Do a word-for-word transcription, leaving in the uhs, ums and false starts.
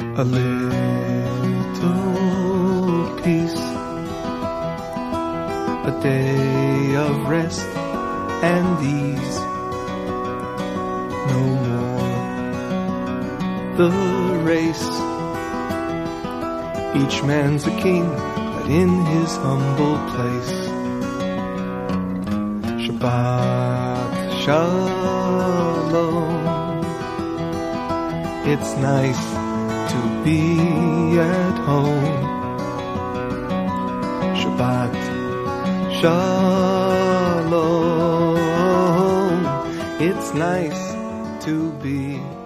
a little peace, a day of rest and ease. No more the race. Each man's a king, but in his humble place. Shabbat Shalom. It's nice to be at home. Shabbat Shalom. It's nice to be